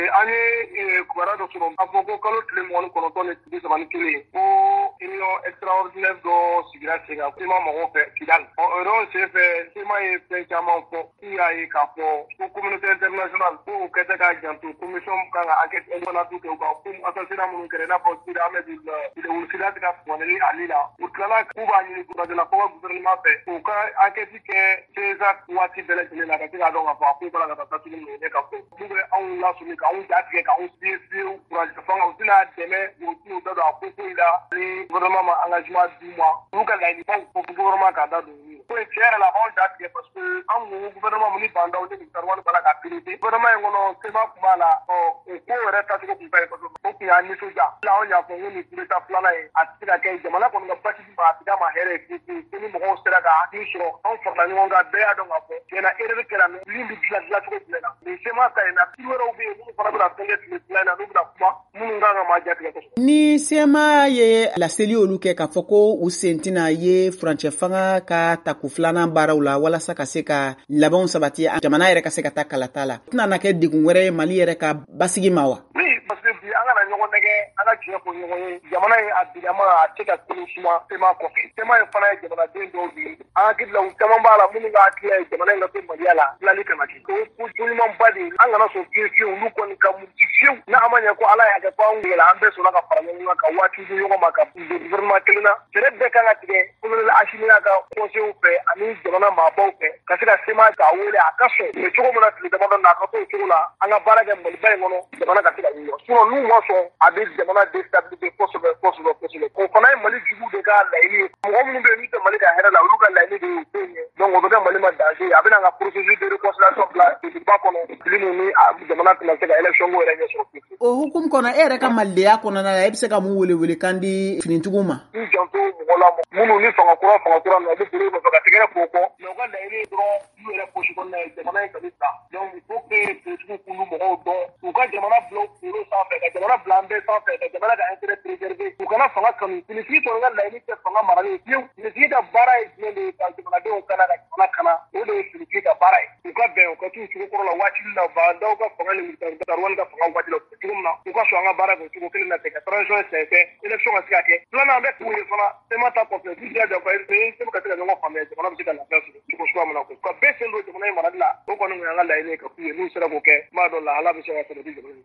An ye kubara dɔ sɔrɔ a fɔ ko kalo tile 29 ni tile 31 ko union extraordinaire dɔ sigira sen kan sema mɔgɔw fɛ Kidali. O senfɛ sema ye fɛn caman fɔ i y'a ye k'a fɔ ko communauté internationale ko o kɛ tɛ ka janto commission kan ka enquête internationale kɛ u kan ko assassinat minnu kɛra i n'a fɔ Sidi Ahmed Sida tɛ ka sɔgɔnɛli Ali la. U tilala k'u b'a ɲini gouvernement gouvernement fɛ u ka enquête kɛ César waati bɛɛ lajɛlen na ka se k'a dɔn k'a fɔ a ko b'a la ka taa tasuma minɛ ka fɔ n'u bɛ anw lasonni k'anw jatigɛ k'anw fiyewu fanga u tɛna dɛmɛ u t'u da don a ko foyi la ni gouvernement ma engagement d'u ma n'u ka laɲinibaw fɔ gouvernement k'a da don u ye. Ko in tiɲɛ yɛrɛ la anw jatigɛ parce que an ko gouvernement ni bandaw ni ministère wari b'a la ka priorité gouvernement in kɔnɔ sema tun b'a la o ko yɛrɛ tacogo tun ka ɲi kosɛbɛ o tun y'an nisɔndiya la anw y'a fɔ ko nin coup d'état filanan ye a tɛ se ka kɛ jamana kɔni ka basigi ma a tɛ k'a ma hɛrɛ ye ko ni mɔgɔw sera ka hakili sɔrɔ anw farala ɲɔgɔn kan bɛɛ y'a dɔn k'a fɔ tiɲɛna erreur kɛra min bɛ dilan cogo jumɛn na nin sema ta in na ci wɛrɛw bɛ yen minnu fana bɛna fɛn kɛ tile fila in na n'u bɛna kuma minnu kan ka maa jatigɛ kosɛbɛ. Ni sema ye laseli olu kɛ k'a fɔ ko u sen tɛna ye furancɛ fanga ka tako filanan baaraw la walasa ka se ka labɛnw sabati jamana yɛrɛ ka se ka taa kalata la tɛna na kɛ degun wɛrɛ ye Mali yɛrɛ ka basigi ma wa? Oui, parce que bi an kana ɲɔgɔn nɛgɛ an ka tiɲɛ fɔ ɲɔgɔn ye jamana in a bilama a tɛ ka kolo suma sema kɔfɛ sema in fana ye jamanaden dɔw de ye an hakili la u caman b'a la minnu ka hakili ye jamana in ka to maliya la dilanli kana kɛ ko ɲumanba de an kana sɔn fiyewu olu kɔni ka muti fiyewu n'a ma ɲɛ ko ala y'a kɛ ko anw yɛlɛ an bɛɛ sɔnna ka fara ɲɔgɔn kan ka waati di ɲɔgɔn ma ka gouvernement kelen na fɛɛrɛ bɛɛ kan ka tigɛ colonel Asimi ka conseil fɛ ani jamana maabaw fɛ ka se ka sema k'a wele a ka sɔn mais cogo min na tile damadɔ na a ka to o cogo la an ka baara kɛ Maliba in kɔnɔ jamana ka se ka wuli sinon n'u ma sɔn a bɛ jamana déstabiliser kosɛbɛ. O fana ye Mali jugu de ka laɲini ye mɔgɔ minnu bɛ yen n'u tɛ Mali ka hɛrɛ la olu ka laɲini de ye den ye donc o bɛ kɛ Mali ma danger a bɛna ka processus de réconciliation bila ba kɔnɔ minnu ni jamana tɛna se ka élection ko yɛrɛ ɲɛ sɔrɔ. O hukumu kɔnɔ e yɛrɛ ka malideya kɔnɔna la e bɛ se ka mun wele kan di finitigiw ma? N janto mɔgɔ la minnu ni fanga kura na olu bolo nɔfɛ ka tɛgɛrɛ k'o kɔ mais u ka laɲini ye dɔrɔn n'u yɛrɛ poche kɔnɔna ye jamana in ka di ta donc il faut que politigiw k'olu mɔgɔw dɔn u ka jamana bila kunkolo sanfɛ ka jamana bila an bɛɛ sanfɛ ka jamana ka intérêt préserver u kana fanga kanu finitigi kɔni ka laɲini tɛ fanga marali ye fiyewu finitigi ka baara ye jumɛn de ye ka jamanadenw kana ka jamana kana o de ye finitigi ka baara ye u ka bɛn u ka t'u cogo kɔrɔ la waati la bandaw ka fanga ni militaire ka fanga waati la cogo min na u ka sɔn an ka baara kɛ o cogo kelen na ten ka transition sɛnsɛn élection ka se ka kɛ filanan an bɛ kun ye fana sema ta kɔfɛ du diya janfa sema ka se ka ɲɔgɔn faamuya jamana bɛ se ka lafiya sɔrɔ cogo suguya min na ka bɛɛ sen don jamana in marali la o kɔni kun y'an ka laɲini ye ka f'u ye n'u sera k'o kɛ n b'a dɔn lahala bɛ se ka sɔrɔ di jamana